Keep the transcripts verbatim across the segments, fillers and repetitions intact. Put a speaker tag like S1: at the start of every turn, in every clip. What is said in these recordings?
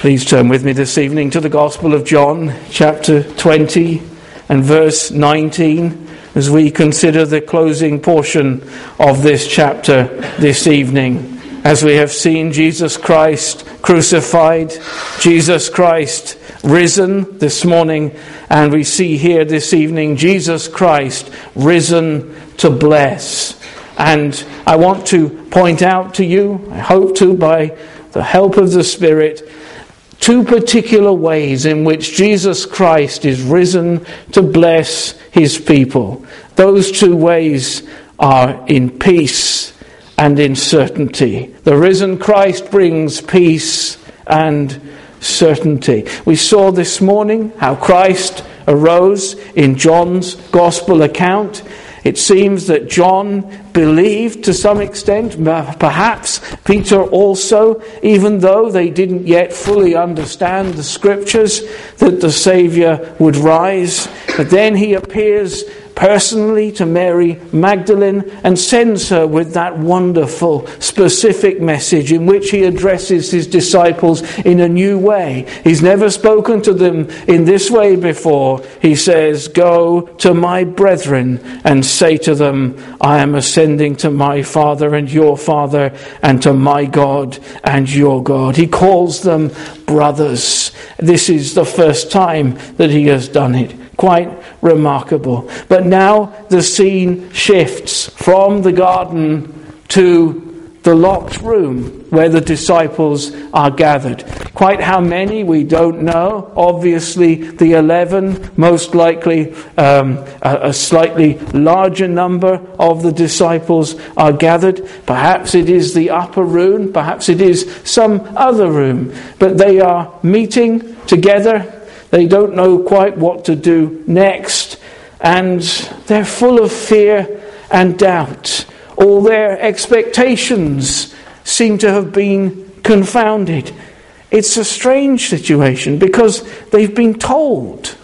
S1: Please turn with me this evening to the Gospel of John, chapter twenty and verse nineteen, as we consider the closing portion of this chapter this evening. As we have seen Jesus Christ crucified, Jesus Christ risen this morning, and we see here this evening Jesus Christ risen to bless. And I want to point out to you, I hope to by the help of the Spirit, two particular ways in which Jesus Christ is risen to bless his people. Those two ways are in peace and in certainty. The risen Christ brings peace and certainty. We saw this morning how Christ arose in John's Gospel account. It seems that John believed to some extent, perhaps Peter also, even though they didn't yet fully understand the Scriptures, that the Saviour would rise. But then he appears personally to Mary Magdalene and sends her with that wonderful, specific message in which he addresses his disciples in a new way. He's never spoken to them in this way before. He says, "Go to my brethren and say to them, I am ascending to my Father and your Father, and to my God and your God." He calls them brothers. This is the first time that he has done it. Quite remarkable. But now the scene shifts from the garden to the locked room where the disciples are gathered. Quite how many, we don't know. Obviously, the eleven, most likely um, a, a slightly larger number of the disciples are gathered. Perhaps it is the upper room, perhaps it is some other room. But they are meeting together. They don't know quite what to do next, and they're full of fear and doubt. All their expectations seem to have been confounded. It's a strange situation because they've been told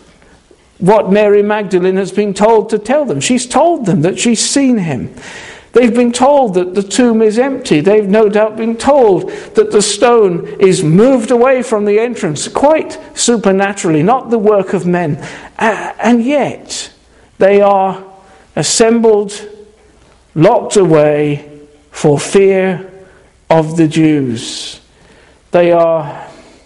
S1: what Mary Magdalene has been told to tell them. She's told them that she's seen him. They've been told that the tomb is empty. They've no doubt been told that the stone is moved away from the entrance, quite supernaturally, not the work of men. And yet, they are assembled, locked away for fear of the Jews. They are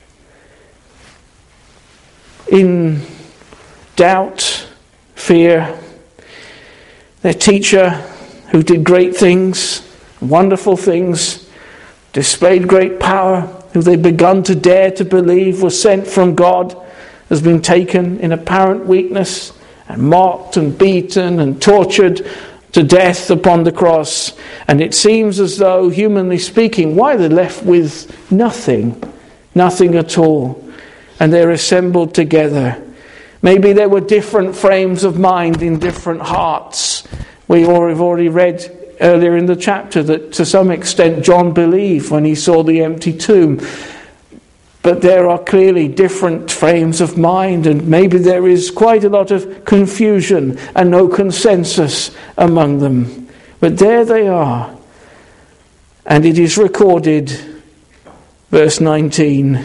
S1: in doubt, fear. Their teacher, who did great things, wonderful things, displayed great power, who they'd begun to dare to believe was sent from God, has been taken in apparent weakness and mocked and beaten and tortured to death upon the cross. And it seems as though, humanly speaking, why they're left with nothing, nothing at all. And they're assembled together. Maybe there were different frames of mind in different hearts. We have already read earlier in the chapter that to some extent John believed when he saw the empty tomb. But there are clearly different frames of mind, and maybe there is quite a lot of confusion and no consensus among them. But there they are. And it is recorded, verse nineteen,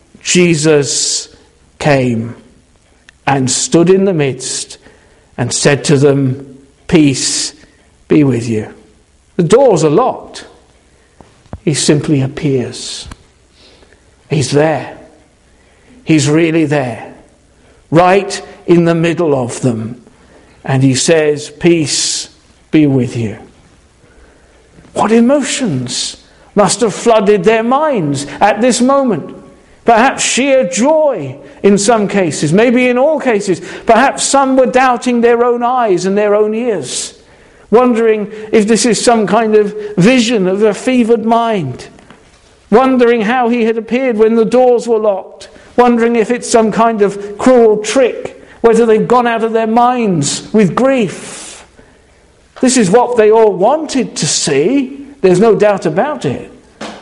S1: Jesus came and stood in the midst and said to them, "Peace be with you." The doors are locked. He simply appears. He's there. He's really there. Right in the middle of them. And he says, "Peace be with you." What emotions must have flooded their minds at this moment? Perhaps sheer joy in some cases, maybe in all cases. Perhaps some were doubting their own eyes and their own ears, wondering if this is some kind of vision of a fevered mind, wondering how he had appeared when the doors were locked, wondering if it's some kind of cruel trick, whether they've gone out of their minds with grief. This is what they all wanted to see. There's no doubt about it.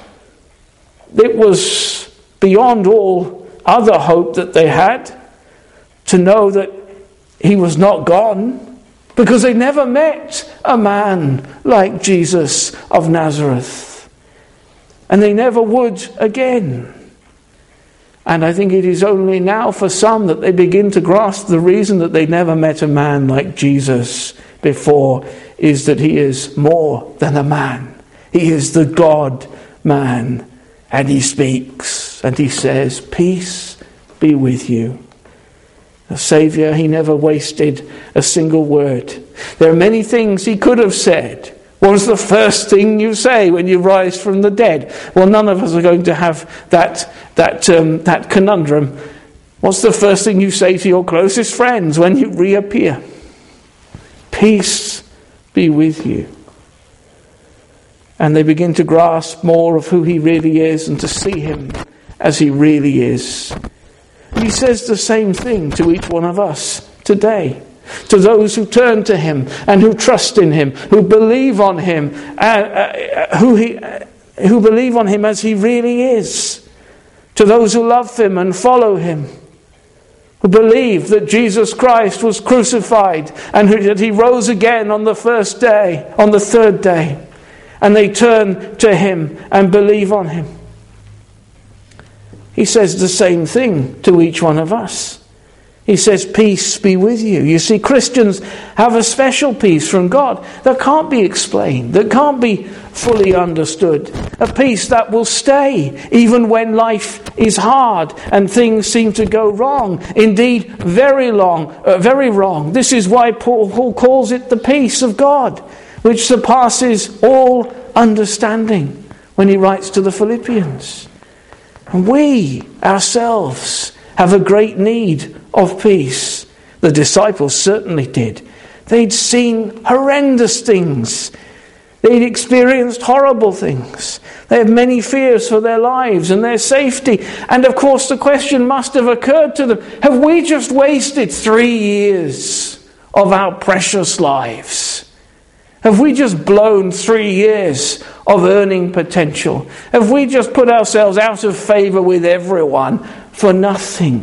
S1: It was beyond all other hope that they had to know that he was not gone, because they never met a man like Jesus of Nazareth. And they never would again. And I think it is only now for some that they begin to grasp the reason that they never met a man like Jesus before is that he is more than a man. He is the God-man. And he speaks and he says, peace be with you. The Saviour, he never wasted a single word. There are many things he could have said. What was the first thing you say when you rise from the dead? Well, none of us are going to have that that um, that conundrum. What's the first thing you say to your closest friends when you reappear? Peace be with you. And they begin to grasp more of who he really is and to see him as he really is. And he says the same thing to each one of us today. To those who turn to him and who trust in him, who believe on him, uh, uh, who he, uh, who believe on him as he really is. To those who love him and follow him, who believe that Jesus Christ was crucified and who, that he rose again on the first day, on the third day, and they turn to him and believe on him. He says the same thing to each one of us. He says, peace be with you. You see, Christians have a special peace from God that can't be explained, that can't be fully understood. A peace that will stay even when life is hard and things seem to go wrong. Indeed, very long, uh, very wrong. This is why Paul, Paul calls it the peace of God, which surpasses all understanding when he writes to the Philippians. And we ourselves have a great need of peace. The disciples certainly did. They'd seen horrendous things. They'd experienced horrible things. They had many fears for their lives and their safety. And of course the question must have occurred to them, have we just wasted three years of our precious lives? Have we just blown three years of earning potential? Have we just put ourselves out of favour with everyone for nothing?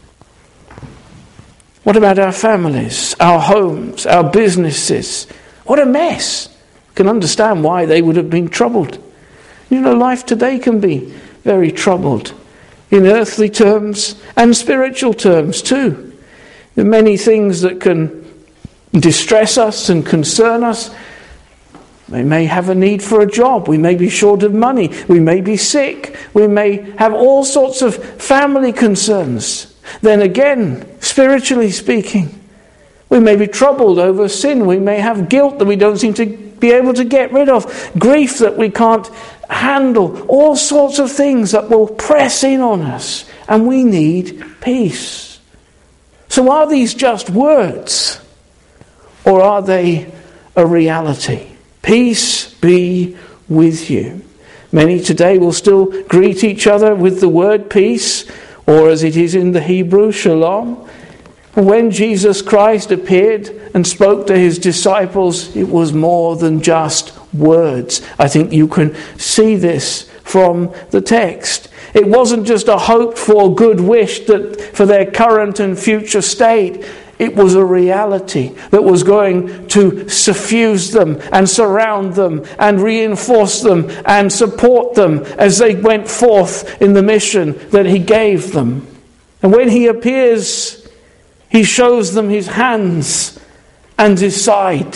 S1: What about our families, our homes, our businesses? What a mess. You can understand why they would have been troubled. You know, life today can be very troubled in earthly terms and spiritual terms too. There are many things that can distress us and concern us. We may have a need for a job. We may be short of money. We may be sick. We may have all sorts of family concerns. Then again, spiritually speaking, we may be troubled over sin. We may have guilt that we don't seem to be able to get rid of. Grief that we can't handle. All sorts of things that will press in on us. And we need peace. So are these just words? Or are they a reality? Peace be with you. Many today will still greet each other with the word peace, or as it is in the Hebrew, shalom. When Jesus Christ appeared and spoke to his disciples, it was more than just words. I think you can see this from the text. It wasn't just a hoped for good wish that for their current and future state. It was a reality that was going to suffuse them and surround them and reinforce them and support them as they went forth in the mission that he gave them. And when he appears, he shows them his hands and his side.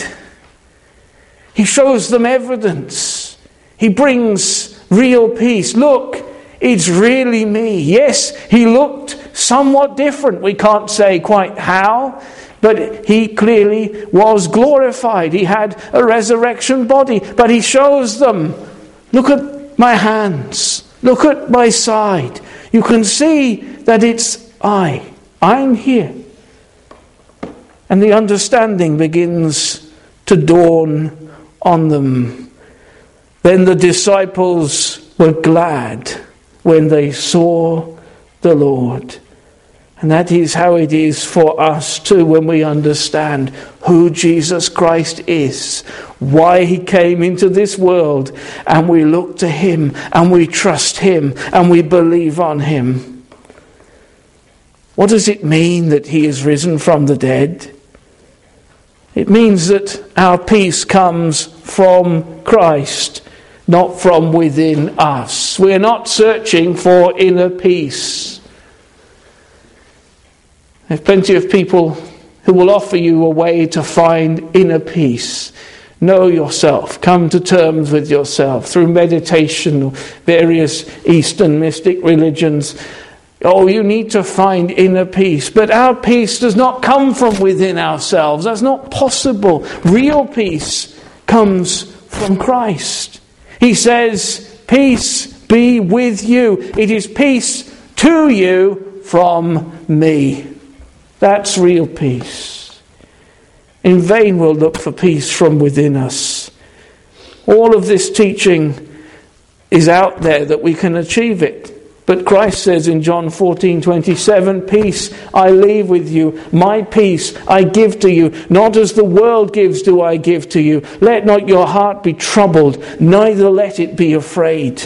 S1: He shows them evidence. He brings real peace. Look, it's really me. Yes, he looked somewhat different. We can't say quite how, but he clearly was glorified. He had a resurrection body, but he shows them, look at my hands, look at my side. You can see that it's I. I'm here. And the understanding begins to dawn on them. Then the disciples were glad when they saw the Lord. And that is how it is for us too when we understand who Jesus Christ is, why he came into this world, and we look to him and we trust him and we believe on him. What does it mean that he is risen from the dead? It means that our peace comes from Christ, not from within us. We're not searching for inner peace. There's plenty of people who will offer you a way to find inner peace. Know yourself. Come to terms with yourself through meditation or various Eastern mystic religions. Oh, you need to find inner peace. But our peace does not come from within ourselves. That's not possible. Real peace comes from Christ. He says, peace be with you. It is peace to you from me. That's real peace. In vain we'll look for peace from within us. All of this teaching is out there that we can achieve it. But Christ says in John fourteen twenty-seven, peace I leave with you, my peace I give to you. Not as the world gives do I give to you. Let not your heart be troubled, neither let it be afraid.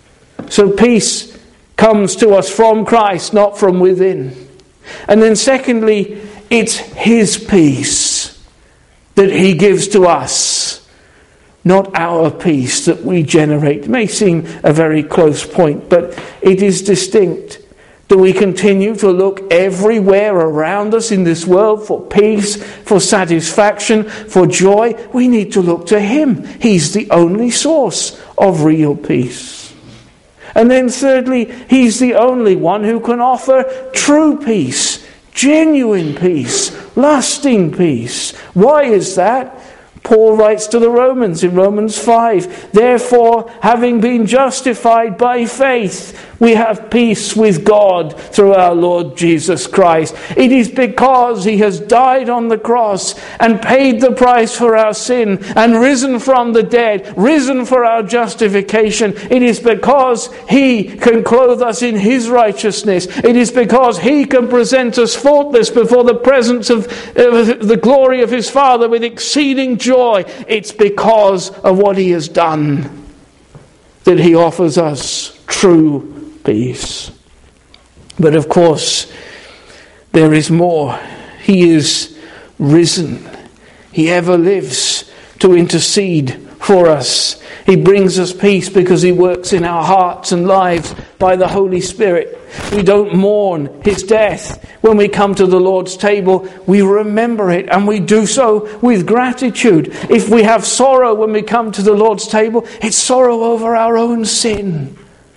S1: So peace comes to us from Christ, not from within. And then secondly, it's His peace that He gives to us, not our peace that we generate. It may seem a very close point, but it is distinct. Do we continue to look everywhere around us in this world for peace, for satisfaction, for joy? We need to look to Him. He's the only source of real peace. And then thirdly, He's the only one who can offer true peace, genuine peace, lasting peace. Why is that? Paul writes to the Romans in Romans five, therefore, having been justified by faith, we have peace with God through our Lord Jesus Christ. It is because He has died on the cross and paid the price for our sin and risen from the dead, risen for our justification. It is because He can clothe us in His righteousness. It is because He can present us faultless before the presence of uh, the glory of His Father with exceeding joy. It's because of what He has done that He offers us true peace. But of course, there is more. He is risen. He ever lives to intercede for us. He brings us peace because He works in our hearts and lives by the Holy Spirit. We don't mourn His death. When we come to the Lord's table, we remember it, and we do so with gratitude. If we have sorrow when we come to the Lord's table, it's sorrow over our own sin.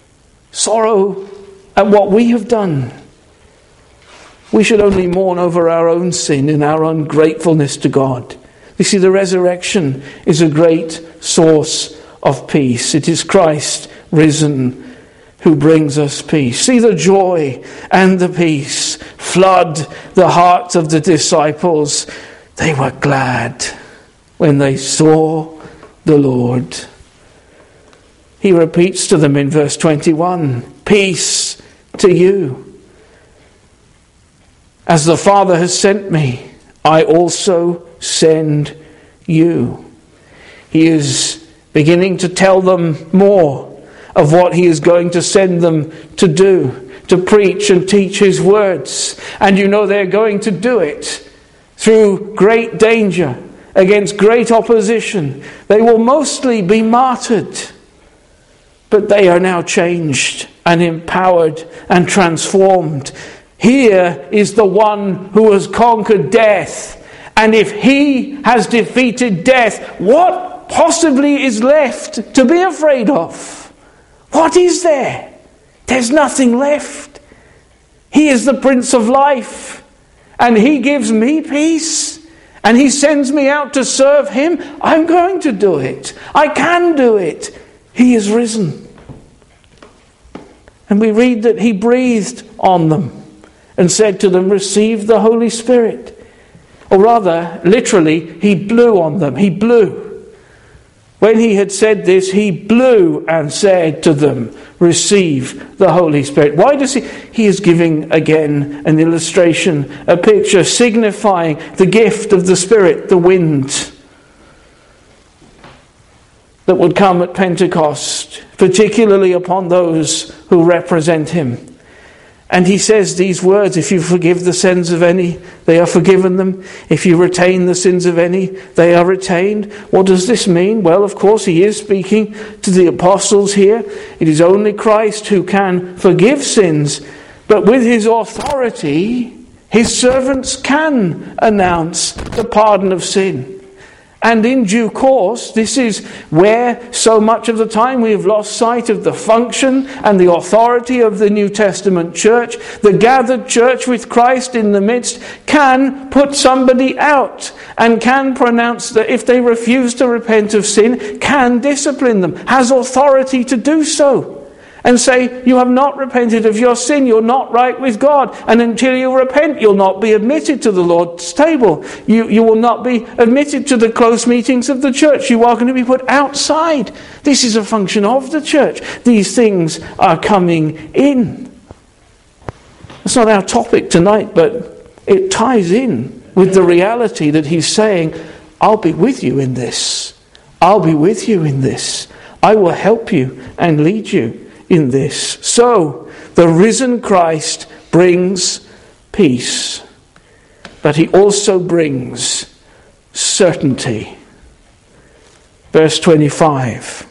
S1: Sorrow at what we have done. We should only mourn over our own sin and our ungratefulness to God. You see, the resurrection is a great source of peace. It is Christ risen who brings us peace. See the joy and the peace flood the hearts of the disciples. They were glad when they saw the Lord. He repeats to them in verse twenty-one, peace to you. As the Father has sent me, I also send you. He is beginning to tell them more of what He is going to send them to do, to preach and teach His words. And you know they're going to do it through great danger, against great opposition. They will mostly be martyred. But they are now changed and empowered and transformed. Here is the one who has conquered death. And if He has defeated death, what possibly is left to be afraid of? What is there? There's nothing left. He is the Prince of Life. And He gives me peace. And He sends me out to serve Him. I'm going to do it. I can do it. He is risen. And we read that He breathed on them and said to them, receive the Holy Spirit. Or rather, literally, He blew on them. He blew. When He had said this, He blew and said to them, receive the Holy Spirit. Why does He? He is giving again an illustration, a picture signifying the gift of the Spirit, the wind that would come at Pentecost, particularly upon those who represent Him. And He says these words, if you forgive the sins of any, they are forgiven them. If you retain the sins of any, they are retained. What does this mean? Well, of course, He is speaking to the apostles here. It is only Christ who can forgive sins. But with His authority, His servants can announce the pardon of sin. And in due course, this is where so much of the time we have lost sight of the function and the authority of the New Testament church. The gathered church with Christ in the midst can put somebody out and can pronounce that if they refuse to repent of sin, can discipline them, has authority to do so. And say, you have not repented of your sin, you're not right with God. And until you repent, you'll not be admitted to the Lord's table. You, you will not be admitted to the close meetings of the church. You are going to be put outside. This is a function of the church. These things are coming in. It's not our topic tonight, but it ties in with the reality that he's saying, I'll be with you in this. I'll be with you in this. I will help you and lead you in this. So, the risen Christ brings peace, but he also brings certainty. Verse twenty-five,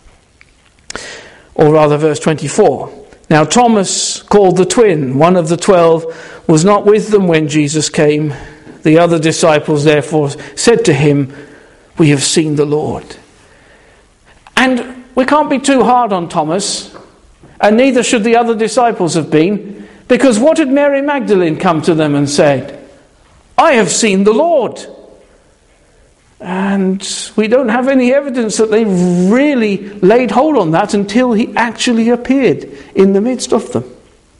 S1: or rather verse twenty-four. Now Thomas, called the twin, one of the twelve, was not with them when Jesus came. The other disciples therefore said to him, we have seen the Lord. And we can't be too hard on Thomas. And neither should the other disciples have been. Because what had Mary Magdalene come to them and said? I have seen the Lord. And we don't have any evidence that they really laid hold on that until he actually appeared in the midst of them.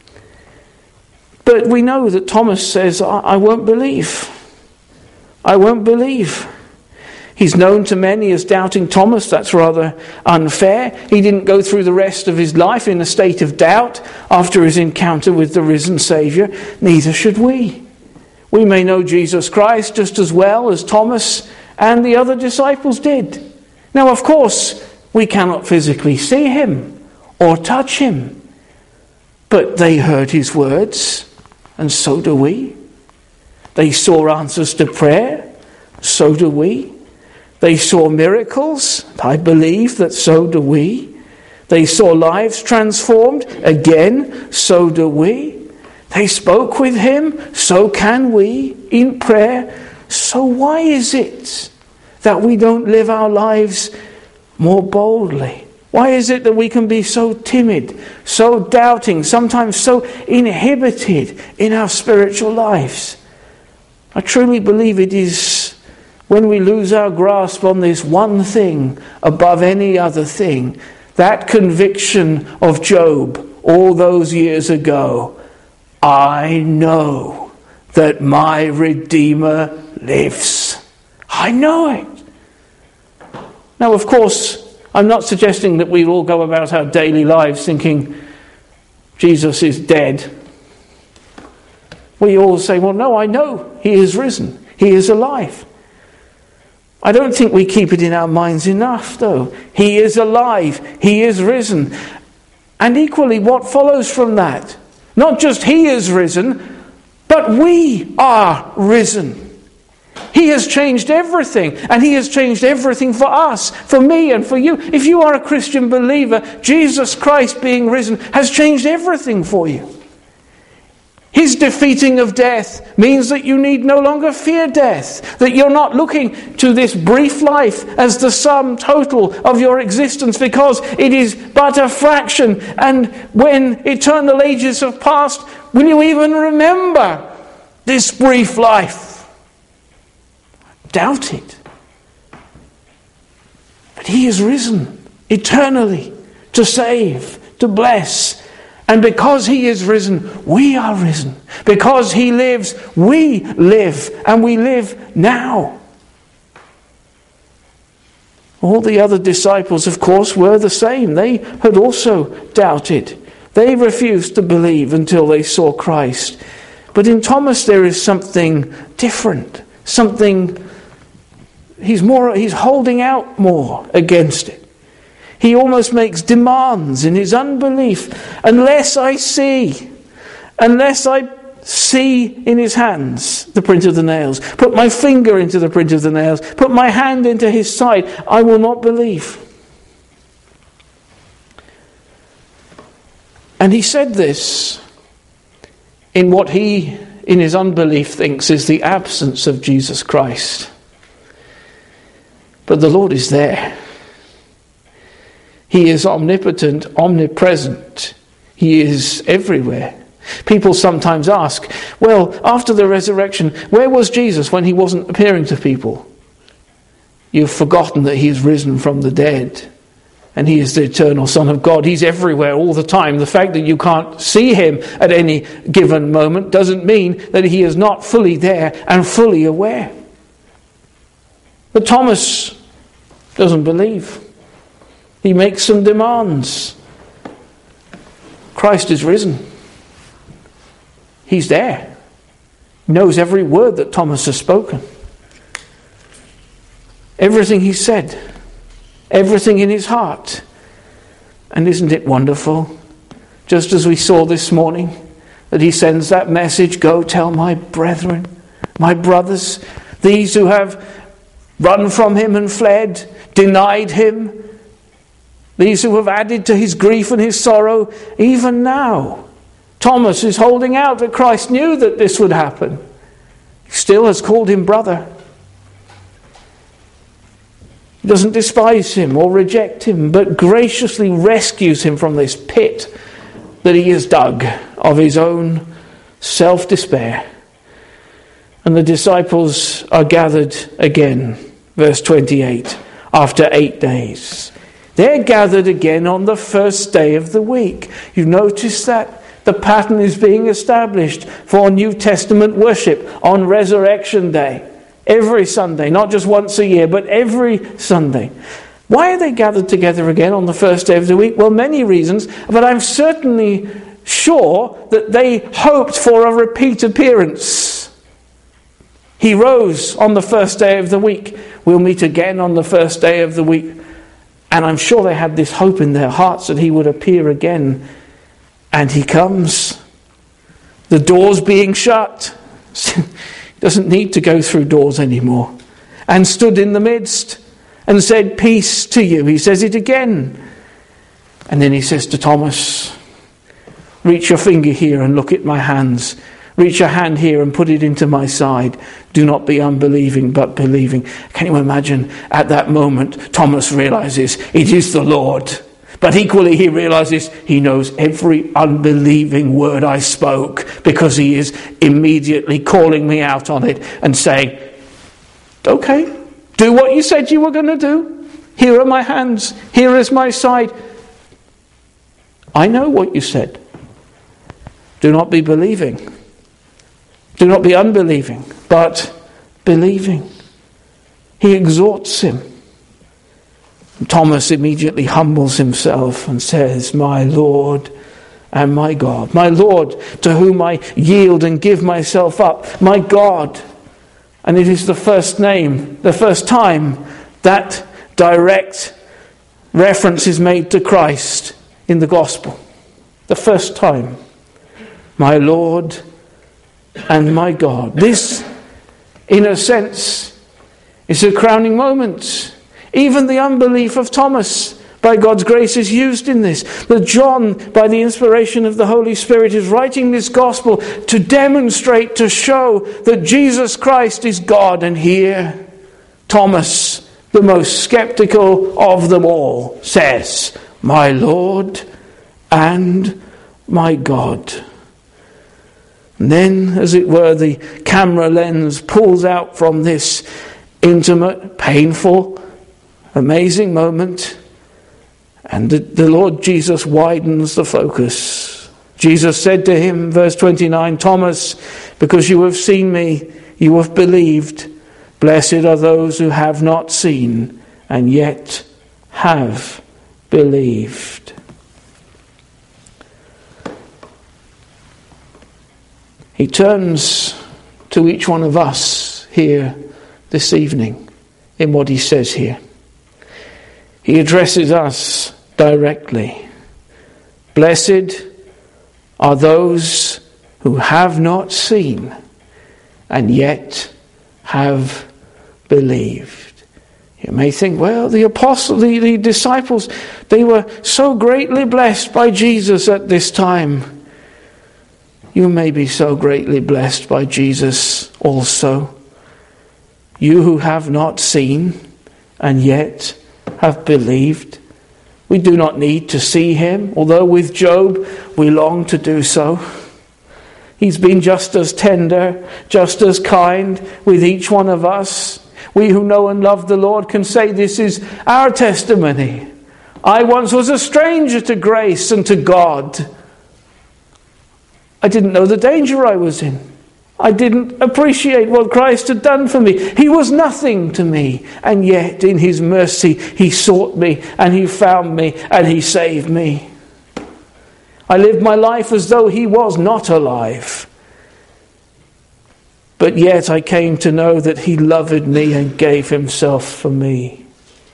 S1: But we know that Thomas says, I, I won't believe. I won't believe. He's known to many as doubting Thomas. That's rather unfair. He didn't go through the rest of his life in a state of doubt after his encounter with the risen Saviour. Neither should we. We may know Jesus Christ just as well as Thomas and the other disciples did. Now, of course, we cannot physically see him or touch him. But they heard his words, and so do we. They saw answers to prayer, so do we. They saw miracles. I believe that so do we. They saw lives transformed. Again, so do we. They spoke with him. So can we in prayer. So why is it that we don't live our lives more boldly? Why is it that we can be so timid, so doubting, sometimes so inhibited in our spiritual lives? I truly believe it is when we lose our grasp on this one thing above any other thing, that conviction of Job all those years ago, I know that my Redeemer lives. I know it. Now, of course, I'm not suggesting that we all go about our daily lives thinking Jesus is dead. We all say, well, no, I know he is risen. He is alive. I don't think we keep it in our minds enough, though. He is alive. He is risen. And equally, what follows from that? Not just he is risen, but we are risen. He has changed everything, and he has changed everything for us, for me and for you. If you are a Christian believer, Jesus Christ being risen has changed everything for you. His defeating of death means that you need no longer fear death, that you're not looking to this brief life as the sum total of your existence, because it is but a fraction. And when eternal ages have passed, will you even remember this brief life? Doubt it. But he is risen eternally to save, to bless. And because he is risen, we are risen. Because he lives, we live. And we live now. All the other disciples, of course, were the same. They had also doubted. They refused to believe until they saw Christ. But in Thomas there is something different. Something, he's more, he's holding out more against it. He almost makes demands in his unbelief. Unless I see, unless I see in his hands the print of the nails, put my finger into the print of the nails, put my hand into his side, I will not believe. And he said this in what he in his unbelief, thinks is the absence of Jesus Christ. But the Lord is there. He is omnipotent, omnipresent. He is everywhere. People sometimes ask, well, after the resurrection, where was Jesus when he wasn't appearing to people? You've forgotten that he is risen from the dead. And he is the eternal Son of God. He's everywhere all the time. The fact that you can't see him at any given moment doesn't mean that he is not fully there and fully aware. But Thomas doesn't believe. He makes some demands. Christ is risen. He's there. He knows every word that Thomas has spoken. Everything he said. Everything in his heart. And isn't it wonderful? Just as we saw this morning, that he sends that message, go tell my brethren, my brothers, these who have run from him and fled, denied him, these who have added to his grief and his sorrow, even now, Thomas is holding out that Christ knew that this would happen. He still has called him brother. He doesn't despise him or reject him, but graciously rescues him from this pit that he has dug of his own self-despair. And the disciples are gathered again, verse twenty-eight, after eight days. They're gathered again on the first day of the week. You notice that? The pattern is being established for New Testament worship on Resurrection Day. Every Sunday, not just once a year, but every Sunday. Why are they gathered together again on the first day of the week? Well, many reasons, but I'm certainly sure that they hoped for a repeat appearance. He rose on the first day of the week. We'll meet again on the first day of the week. And I'm sure they had this hope in their hearts that he would appear again. And he comes. The doors being shut. He doesn't need to go through doors anymore. And stood in the midst and said, peace to you. He says it again. And then he says to Thomas, reach your finger here and look at my hands. Reach your hand here and put it into my side. Do not be unbelieving, but believing. Can you imagine at that moment, Thomas realizes it is the Lord. But equally he realizes he knows every unbelieving word I spoke because he is immediately calling me out on it and saying, okay, do what you said you were going to do. Here are my hands. Here is my side. I know what you said. Do not be believing. Do not be unbelieving, but believing. He exhorts him. Thomas immediately humbles himself and says, my Lord and my God. My Lord, to whom I yield and give myself up. My God. And it is the first name, the first time that direct reference is made to Christ in the gospel. The first time. My Lord and my God. This, in a sense, is a crowning moment. Even the unbelief of Thomas, by God's grace, is used in this. That John, by the inspiration of the Holy Spirit, is writing this gospel to demonstrate, to show that Jesus Christ is God. And here, Thomas, the most skeptical of them all, says, my Lord and my God. And then, as it were, the camera lens pulls out from this intimate, painful, amazing moment, and the, the Lord Jesus widens the focus. Jesus said to him, verse twenty-nine, Thomas, because you have seen me, you have believed. Blessed are those who have not seen and yet have believed. He turns to each one of us here this evening in what he says here. He addresses us directly. Blessed are those who have not seen and yet have believed. You may think, well, the apostles, the, the disciples, they were so greatly blessed by Jesus at this time. you may be so greatly blessed by Jesus also. You who have not seen and yet have believed. We do not need to see him, although with Job we long to do so. He's been just as tender, just as kind with each one of us. We who know and love the Lord can say this is our testimony. I once was a stranger to grace and to God. I didn't know the danger I was in. I didn't appreciate what Christ had done for me. He was nothing to me. And yet in his mercy he sought me and he found me and he saved me. I lived my life as though he was not alive. But yet I came to know that he loved me and gave himself for me.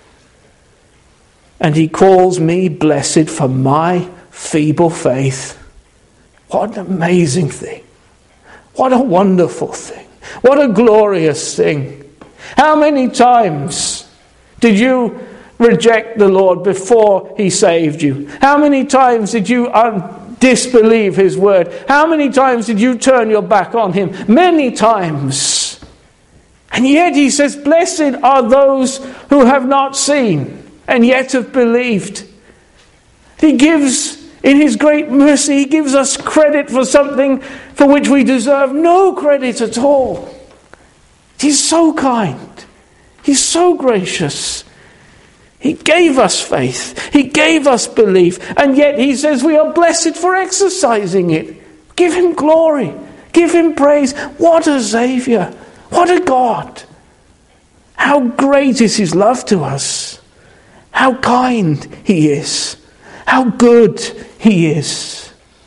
S1: And he calls me blessed for my feeble faith. What an amazing thing. What a wonderful thing. What a glorious thing. How many times did you reject the Lord before he saved you? How many times did you un- disbelieve his word? How many times did you turn your back on him? Many times. And yet he says, blessed are those who have not seen and yet have believed. He gives, in his great mercy, he gives us credit for something for which we deserve no credit at all. He's so kind. He's so gracious. He gave us faith. He gave us belief. And yet he says we are blessed for exercising it. Give him glory. Give him praise. What a Saviour. What a God. How great is his love to us. How kind he is. How good he is.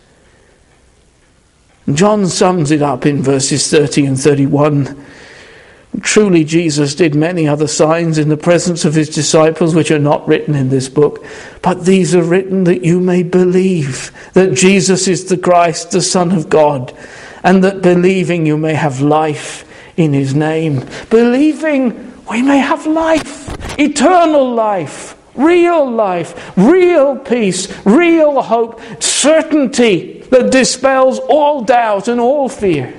S1: John sums it up in verses thirty and thirty-one. Truly Jesus did many other signs in the presence of his disciples which are not written in this book, but these are written that you may believe that Jesus is the Christ, the Son of God, and that believing you may have life in his name. Believing we may have life, eternal life, real life, real peace, real hope, certainty that dispels all doubt and all fear.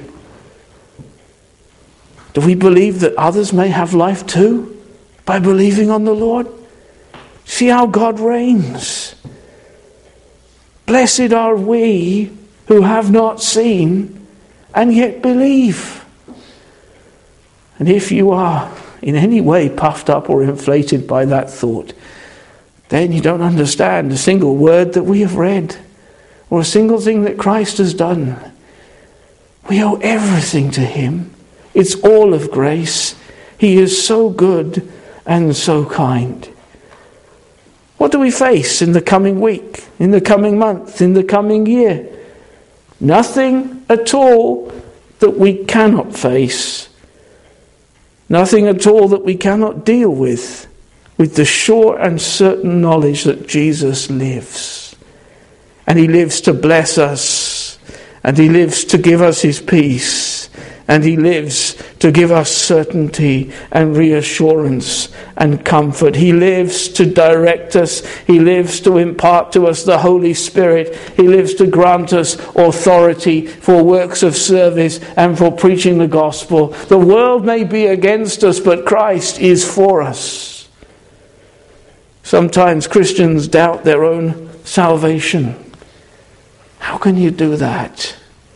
S1: Do we believe that others may have life too by believing on the Lord? See how God reigns. Blessed are we who have not seen and yet believe. And if you are in any way puffed up or inflated by that thought, then you don't understand a single word that we have read or a single thing that Christ has done. We owe everything to him. It's all of grace. He is so good and so kind. What do we face in the coming week, in the coming month, in the coming year? Nothing at all that we cannot face. Nothing at all that we cannot deal with, with the sure and certain knowledge that Jesus lives. And he lives to bless us, and he lives to give us his peace, and he lives to give us certainty and reassurance and comfort. He lives to direct us. He lives to impart to us the Holy Spirit. He lives to grant us authority for works of service and for preaching the gospel. The world may be against us, but Christ is for us. Sometimes Christians doubt their own salvation. How can you do that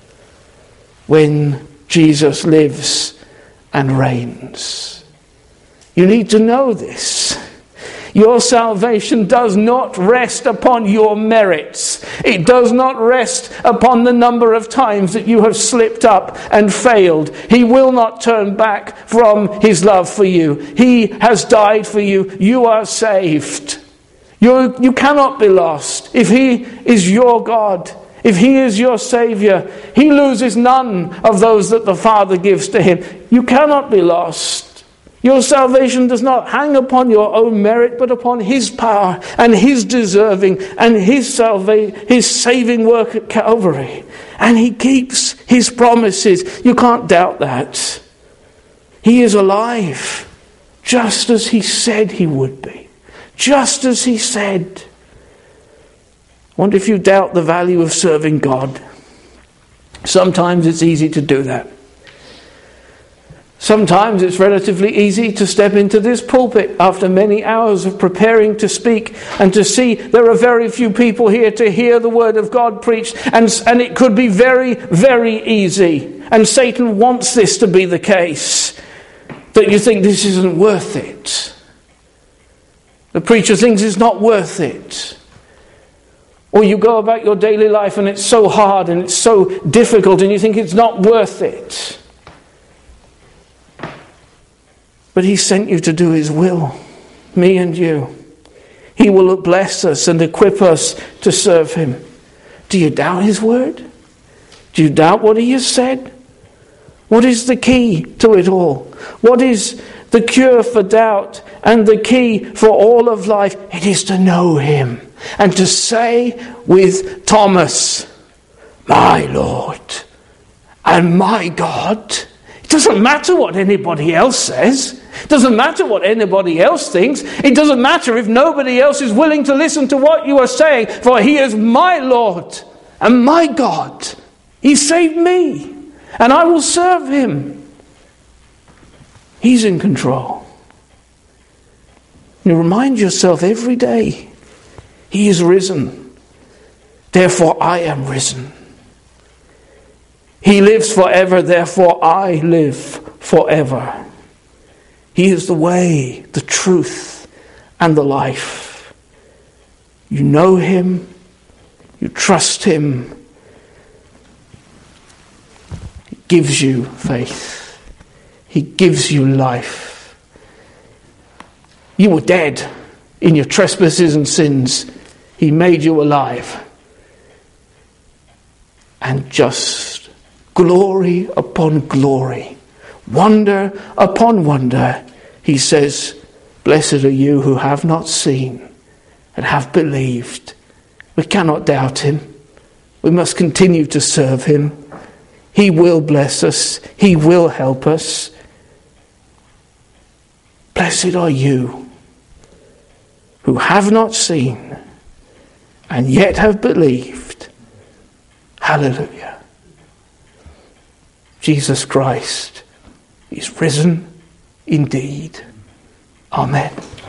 S1: when Jesus lives and reigns? You need to know this. Your salvation does not rest upon your merits. It does not rest upon the number of times that you have slipped up and failed. He will not turn back from his love for you. He has died for you. You are saved. You, you cannot be lost. If he is your God, if he is your Saviour, he loses none of those that the Father gives to him. You cannot be lost. Your salvation does not hang upon your own merit, but upon his power and his deserving and his salva- his saving work at Calvary. And he keeps his promises. You can't doubt that. He is alive, just as he said he would be. Just as he said. I wonder if you doubt the value of serving God. Sometimes it's easy to do that. Sometimes it's relatively easy to step into this pulpit after many hours of preparing to speak and to see there are very few people here to hear the word of God preached, and, and it could be very, very easy. And Satan wants this to be the case, that you think this isn't worth it. The preacher thinks it's not worth it. Or you go about your daily life and it's so hard and it's so difficult and you think it's not worth it. But he sent you to do his will, me and you. He will bless us and equip us to serve him. Do you doubt his word? Do you doubt what he has said? What is the key to it all? What is the cure for doubt and the key for all of life? It is to know him and to say with Thomas, my Lord and my God. It doesn't matter what anybody else says. It doesn't matter what anybody else thinks. It doesn't matter if nobody else is willing to listen to what you are saying. For he is my Lord and my God. He saved me. And I will serve him. He's in control. You remind yourself every day, he is risen. Therefore I am risen. He lives forever, therefore I live forever. He is the way, the truth, and the life. You know him. You trust him. He gives you faith. He gives you life. You were dead in your trespasses and sins. He made you alive. And just glory upon glory, wonder upon wonder, he says, blessed are you who have not seen and have believed. We cannot doubt him. We must continue to serve him. He will bless us. He will help us. Blessed are you who have not seen and yet have believed. Hallelujah. Jesus Christ is risen indeed. Amen.